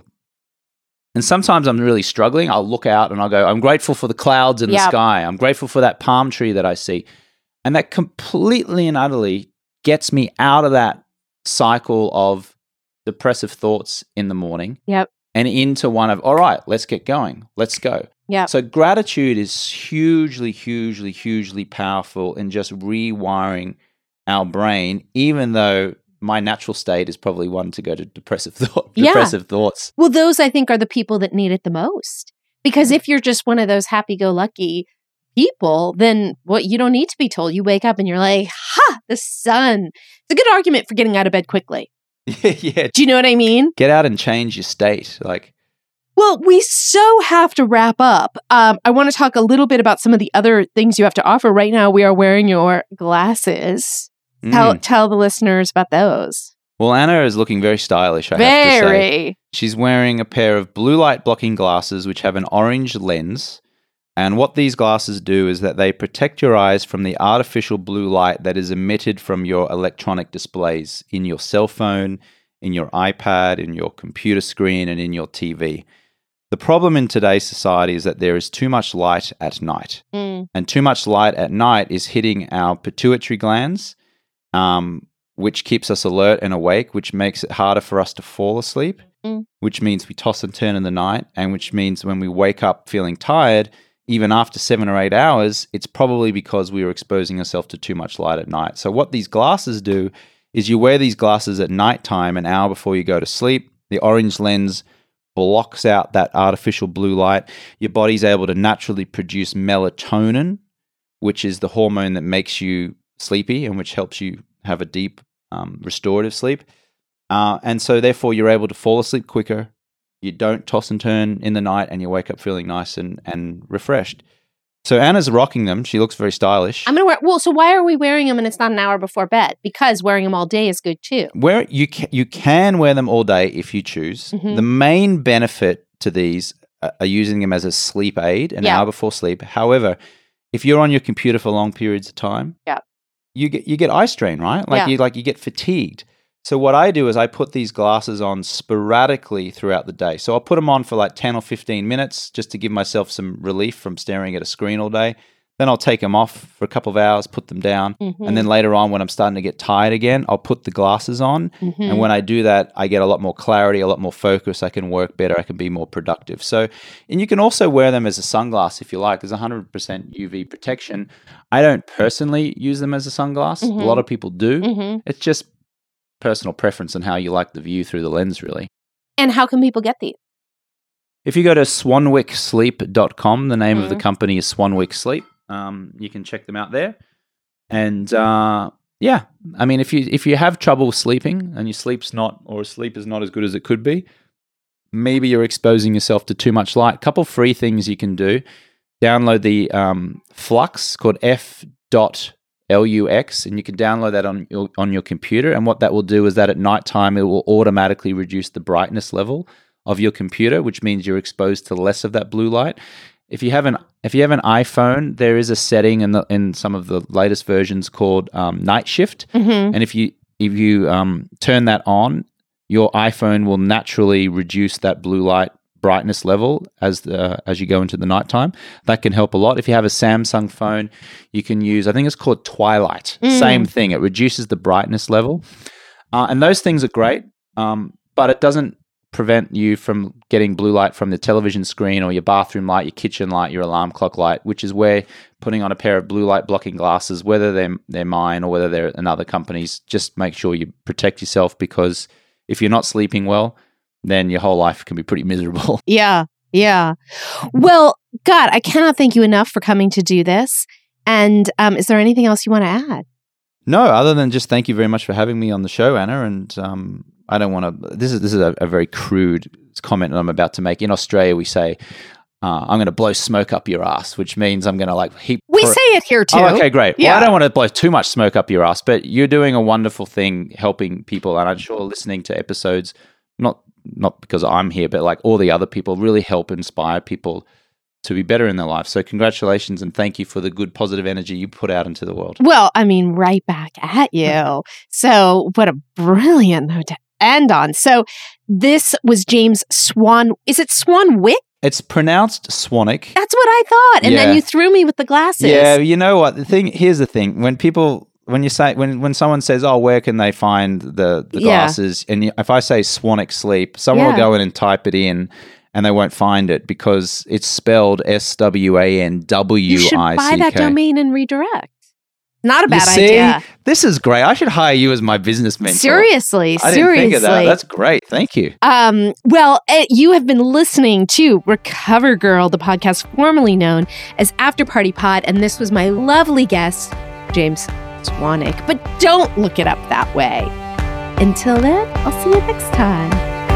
And sometimes I'm really struggling. I'll look out and I'll go, I'm grateful for the clouds in the Yep. sky. I'm grateful for that palm tree that I see. And that completely and utterly gets me out of that cycle of depressive thoughts in the morning Yep. and into one of, all right, let's get going. Let's go. Yep. So gratitude is hugely, hugely, hugely powerful in just rewiring our brain, even though my natural state is probably one to go to depressive thought, Yeah. depressive thoughts. Well, those I think are the people that need it the most. Because if you're just one of those happy-go-lucky people, then what you don't need to be told. You wake up and you're like, ha, the sun. It's a good argument for getting out of bed quickly. Yeah. Do you know what I mean? Get out and change your state. Like, Well, we so have to wrap up. Um, I want to talk a little bit about some of the other things you have to offer. Right now, we are wearing your glasses. Tell mm. tell the listeners about those. Well, Anna is looking very stylish, I have to say. Very. She's wearing a pair of blue light blocking glasses which have an orange lens. And what these glasses do is that they protect your eyes from the artificial blue light that is emitted from your electronic displays in your cell phone, in your iPad, in your computer screen, and in your T V. The problem in today's society is that there is too much light at night. Mm. And too much light at night is hitting our pituitary glands, um, which keeps us alert and awake, which makes it harder for us to fall asleep, Mm. which means we toss and turn in the night, and which means when we wake up feeling tired, even after seven or eight hours, it's probably because we were exposing ourselves to too much light at night. So what these glasses do is you wear these glasses at nighttime, an hour before you go to sleep. The orange lens blocks out that artificial blue light. Your body's able to naturally produce melatonin, which is the hormone that makes you sleepy and which helps you have a deep um, restorative sleep. Uh, and so therefore you're able to fall asleep quicker. You don't toss and turn in the night and you wake up feeling nice and, and refreshed. So Anna's rocking them. She looks very stylish. I'm gonna wear. Well, so why are we wearing them and it's not an hour before bed? Because wearing them all day is good too. Where you can, you can wear them all day if you choose. Mhm. The main benefit to these uh, are using them as a sleep aid an Yeah. hour before sleep. However, if you're on your computer for long periods of time, Yeah. you get you get eye strain, right? Like Yeah. you like you get fatigued. So what I do is I put these glasses on sporadically throughout the day. So I'll put them on for like ten or fifteen minutes just to give myself some relief from staring at a screen all day. Then I'll take them off for a couple of hours, put them down. Mhm. And then later on when I'm starting to get tired again, I'll put the glasses on. Mhm. And when I do that, I get a lot more clarity, a lot more focus. I can work better. I can be more productive. So, and you can also wear them as a sunglass if you like. There's one hundred percent U V protection. I don't personally use them as a sunglass. Mhm. A lot of people do. Mhm. It's just personal preference and how you like the view through the lens, really. And how can people get these? If you go to swanwick sleep dot com, the name of the Mhm. company is Swanwick Sleep. Um, you can check them out there. And uh, yeah, I mean, if you if you have trouble sleeping and your sleep's not, or sleep is not as good as it could be, maybe you're exposing yourself to too much light. A couple free things you can do. Download the um, Flux called F dot L U X, and you can download that on your, on your computer. And what that will do is that at nighttime, it will automatically reduce the brightness level of your computer, which means you're exposed to less of that blue light. If you have an if you have an iPhone, there is a setting in the in some of the latest versions called um, night shift, Mm-hmm. and if you if you um, turn that on, your iPhone will naturally reduce that blue light brightness level as the, as you go into the nighttime. That can help a lot. If you have a Samsung phone, you can use, I think it's called Twilight. Mm. Same thing. It reduces the brightness level. Uh, and those things are great, um, but it doesn't prevent you from getting blue light from the television screen or your bathroom light, your kitchen light, your alarm clock light, which is where putting on a pair of blue light blocking glasses, whether they're, they're mine or whether they're another company's, just make sure you protect yourself, because if you're not sleeping well, then your whole life can be pretty miserable. Yeah, yeah. Well, God, I cannot thank you enough for coming to do this. And um, is there anything else you want to add? No, other than just thank you very much for having me on the show, Anna. And um, I don't want to. This is this is a, a very crude comment that I'm about to make. In Australia, we say, uh, "I'm going to blow smoke up your ass," which means I'm going to like heap. We pour- say it here too. Oh, okay, great. Yeah. Well, I don't want to blow too much smoke up your ass, but you're doing a wonderful thing, helping people, and I'm sure listening to episodes, not not because I'm here, but like all the other people, really help inspire people to be better in their life. So congratulations and thank you for the good positive energy you put out into the world. Well, I mean, right back at you. So what a brilliant note to end on. So this was James Swan. Is it Swanwick? It's pronounced Swanwick. That's what I thought. And Yeah. then you threw me with the glasses. Yeah, you know what? The thing here's the thing. When people when you say when when someone says, "Oh, where can they find the the Yeah. glasses?" and you, if I say Swanwick sleep, someone Yeah. will go in and type it in and they won't find it because it's spelled S W A N W You should I C K. buy that domain and redirect. Not a You bad see? idea. This is great. I should hire you as my business mentor. Seriously, I didn't seriously. think of that. That's great. Thank you. Um, well, uh, you have been listening to Recover Girl, the podcast formerly known as After Party Pod, and this was my lovely guest, James Swanwick. But don't look it up that way. Until then, I'll see you next time.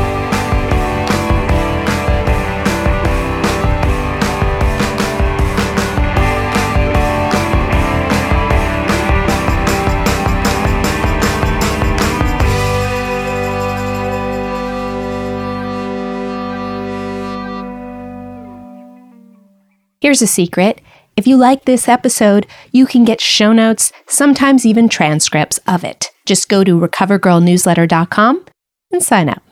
Here's a secret. If you like this episode, you can get show notes, sometimes even transcripts of it. Just go to recover girl newsletter dot com and sign up.